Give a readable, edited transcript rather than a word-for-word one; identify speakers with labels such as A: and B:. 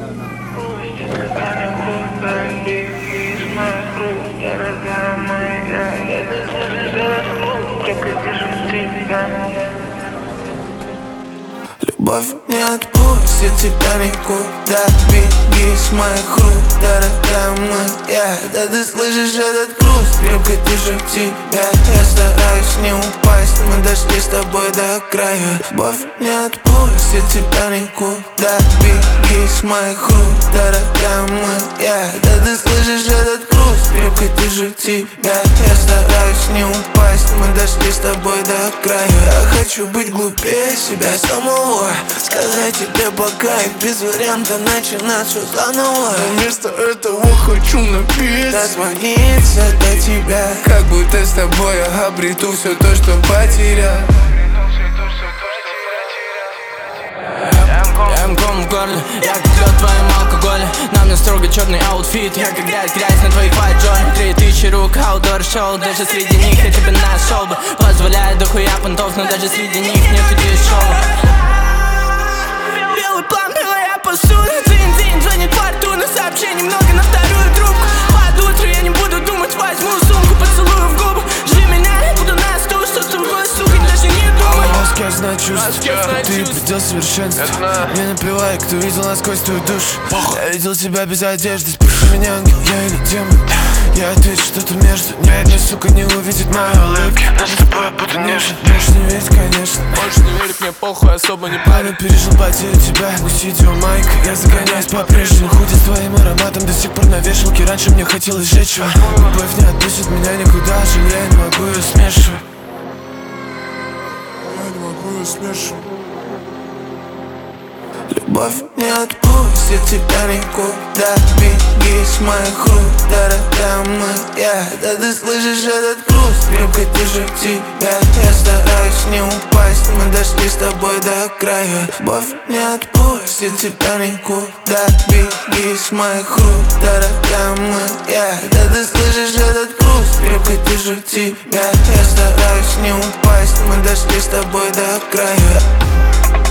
A: Любовь не отпустит тебя никуда. Беги с моих рук, дорогая моя. Да ты слышишь этот груз, крепко держу тебя. Я стараюсь не упасть, мы дошли с тобой до края. Любовь не отпустит тебя никуда. Беги с моих рук, дорогая моя. Да ты слышишь этот груз, крепко держу тебя. Я стараюсь не упасть, мы дошли с тобой до края. Я хочу быть глупее себя самого, сказать тебе пока и без варианта начинать все заново.
B: Вместо этого хочу напиться,
A: дозвониться до тебя,
B: как будто с тобой я обрету все то, что потерял.
C: Я ком в горле, я как лед в твоем алкоголе. На мне строго черный аутфит, я как грязь на твоих white joint. 3000 рук, outdoor шоу, даже среди них я тебя нашел бы. Позволяет дохуя понтов, но даже среди них нету дешевого. Белый план, белая посуда, день-день, звонит фортуна. Сообщений много на вторую трубку. Под утро я не буду думать, возьму сумку, поцелую в губы. Жди меня, я буду на стул, что с другой сукой даже не думай.
B: Мозг я знаю чувств, ты предел совершенства. Мне наплевать, кто видел насквозь твою душу. Я видел тебя без одежды, спроси меня, ангел я или демон. Я отвечу, что-то между. Ни одна сука не увидит мои улыбки, но с тобой я буду нежен. Можешь не верить, конечно.
C: Можешь не верить, мне похуй, особо не
B: парень. Пережил потерю тебя, гусить его майка. Я загоняюсь по-прежнему, ходит с твоим ароматом до сих пор на вешалке. Раньше мне хотелось сжечь его. Любовь не отпустит меня никуда, жаль, я не могу ее смешивать. Я не могу ее смешивать.
A: Любовь не отпустит тебя никуда. Беги с моих рук, дорогая моя. Да ты слышишь этот груз, крепко держу тебя. Я стараюсь не упасть, мы дошли с тобой до края. Любовь не отпустит тебя никуда. Беги с моих рук, дорогая моя. Да ты слышишь этот груз, крепко держу тебя. Я стараюсь не упасть, мы дошли с тобой до края.